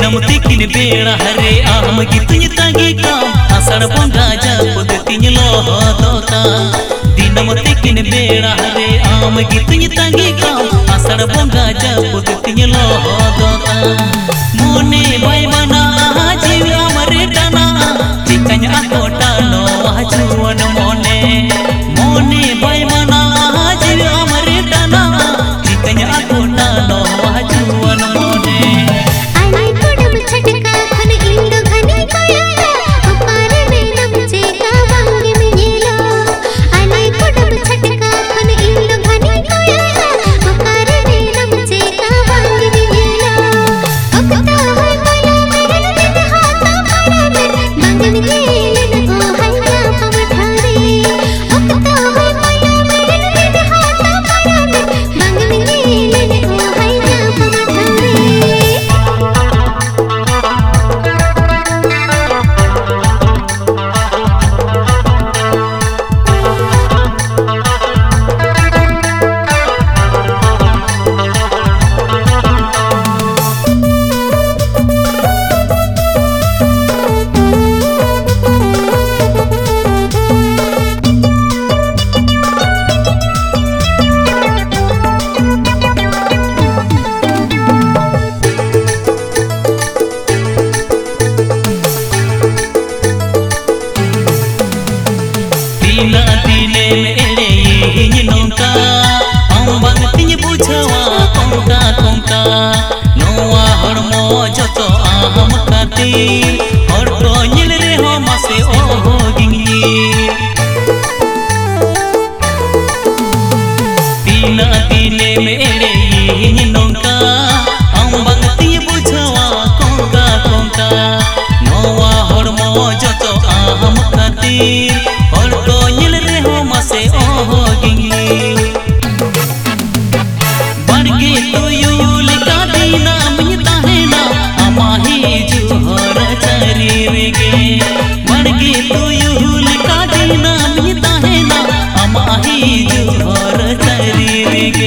Dinam tikin bera hare am gituny tagi kam asar bonga japud tin lohota Dinam tikin bera hare am gituny tagi kam asar bonga japud tin lohota Mone bai mana jiwi amare dana tikanya akota no hajuan Mone bai mana jiwi amare dana tikanya akota no hajuan और तो निल रे हो मसे ओ होगिंगी तीना तीने मेरे ये नोंका हम बंगती बुझवा कोंका कोंका नोवा हरमो जतो आम खातिर और तो निल रे हो मसे ओ होगिंगी बड़गे तो यूल का दीना मिता है ना अमाही जुहर चरीरेगे बड़गे तो यूल का दीना मिता है ना अमाही जुहर चरीरेगे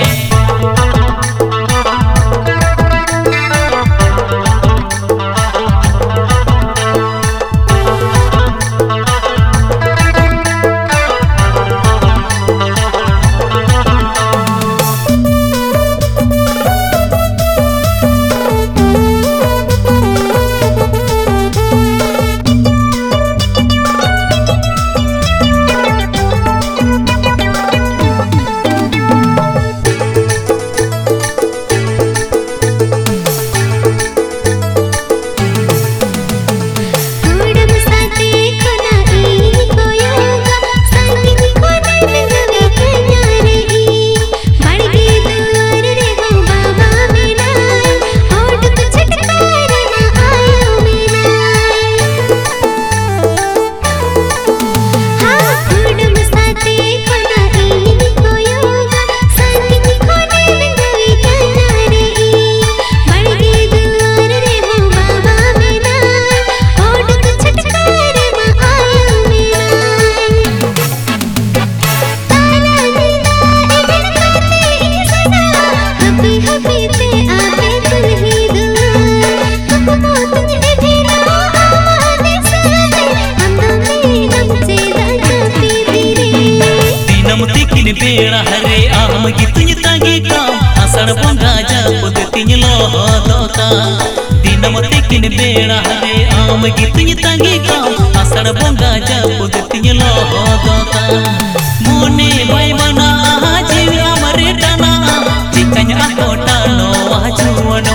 बेड़ा हरे आम गितुኝ तागी काम आषाढ़ बंगा जापुद तिन lohota दिनम तिकिन बेड़ा हरे आम गितुኝ तागी काम आषाढ़ बंगा जापुद तिन lohota मोने बाई बना जीवी amare dana tikanya akota no hajuan